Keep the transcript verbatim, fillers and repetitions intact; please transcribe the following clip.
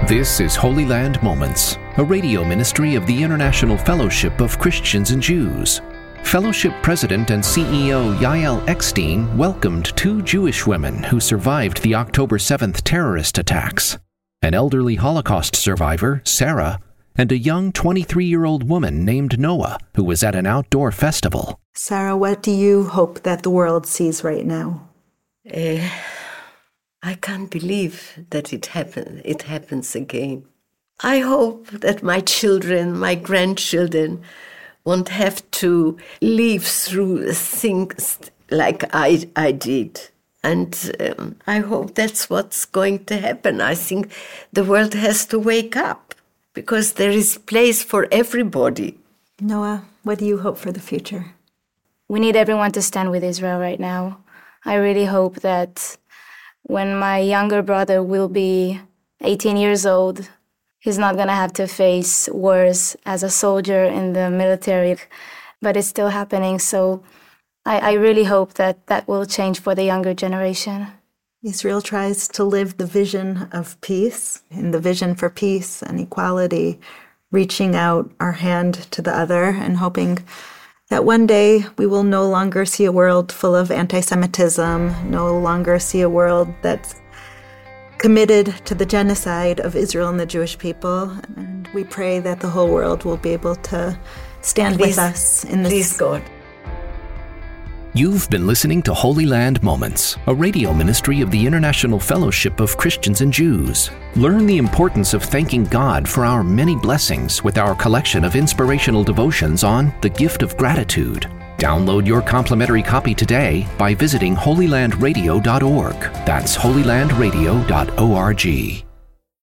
This is Holy Land Moments, a radio ministry of the International Fellowship of Christians and Jews. Fellowship President and C E O Yael Eckstein welcomed two Jewish women who survived the October seventh terrorist attacks, an elderly Holocaust survivor, Sarah, and a young twenty-three-year-old woman named Noah, who was at an outdoor festival. Sarah, what do you hope that the world sees right now? Uh, I can't believe that it happen, it happens again. I hope that my children, my grandchildren, won't have to live through things like I, I did. And um, I hope that's what's going to happen. I think the world has to wake up because there is place for everybody. Noah, what do you hope for the future? We need everyone to stand with Israel right now. I really hope that when my younger brother will be eighteen years old, he's not going to have to face wars as a soldier in the military, but it's still happening. So I, I really hope that that will change for the younger generation. Israel tries to live the vision of peace, and the vision for peace and equality, reaching out our hand to the other and hoping that one day we will no longer see a world full of anti-Semitism, no longer see a world that's committed to the genocide of Israel and the Jewish people. And we pray that the whole world will be able to stand Please, with us in this. Please, God. You've been listening to Holy Land Moments, a radio ministry of the International Fellowship of Christians and Jews. Learn the importance of thanking God for our many blessings with our collection of inspirational devotions on The Gift of Gratitude. Download your complimentary copy today by visiting holy land radio dot org. That's holy land radio dot org.